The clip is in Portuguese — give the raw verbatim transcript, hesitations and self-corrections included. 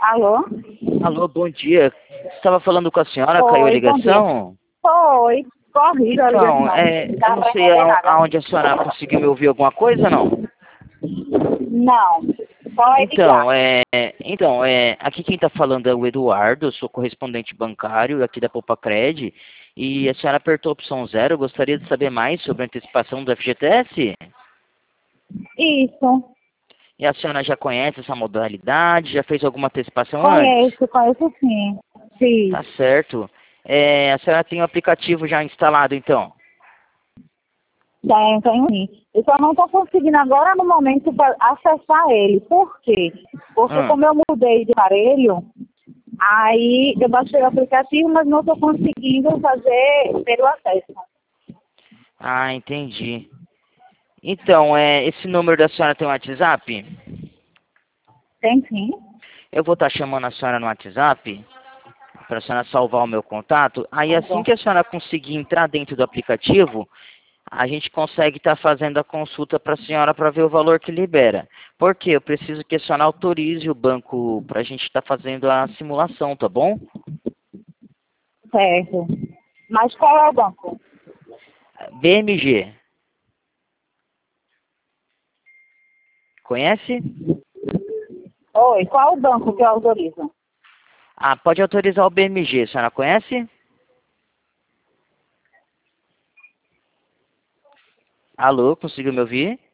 Alô? Alô, bom dia. Estava falando com a senhora, caiu a Oi, bom dia. ligação? Foi, corrido a Então, ligação. é, Não eu dá não pra sei entender a- nada. aonde a senhora conseguiu me ouvir alguma coisa, não? Não, pode Então, ligar. é, então, é, aqui quem está falando é o Eduardo, eu sou correspondente bancário aqui da Popacred, e a senhora apertou a opção zero, eu gostaria de saber mais sobre a antecipação do F G T S? Isso, E a senhora já conhece essa modalidade, já fez alguma antecipação antes? conheço, conheço sim. Tá Sim, certo. É, a senhora tem o aplicativo já instalado, então? tem, tem sim. Eu só não estou conseguindo agora no momento pra acessar ele. Por quê? Porque Hum. como eu mudei de aparelho, aí eu baixei o aplicativo, mas não estou conseguindo fazer pelo acesso. Ah, entendi. Então, é, esse número da senhora tem um WhatsApp? Tem sim? Eu vou estar chamando a senhora no WhatsApp para a senhora salvar o meu contato. Aí Tá assim bom. que a senhora conseguir entrar dentro do aplicativo, a gente consegue estar fazendo a consulta para a senhora para ver o valor que libera. Por quê? Eu preciso que a senhora autorize o banco para a gente estar fazendo a simulação, tá bom? Certo. Mas qual é o banco? B M G. Conhece? Oi, qual o banco que eu autorizo? Ah, pode autorizar o B M G. A senhora conhece? Alô, conseguiu me ouvir?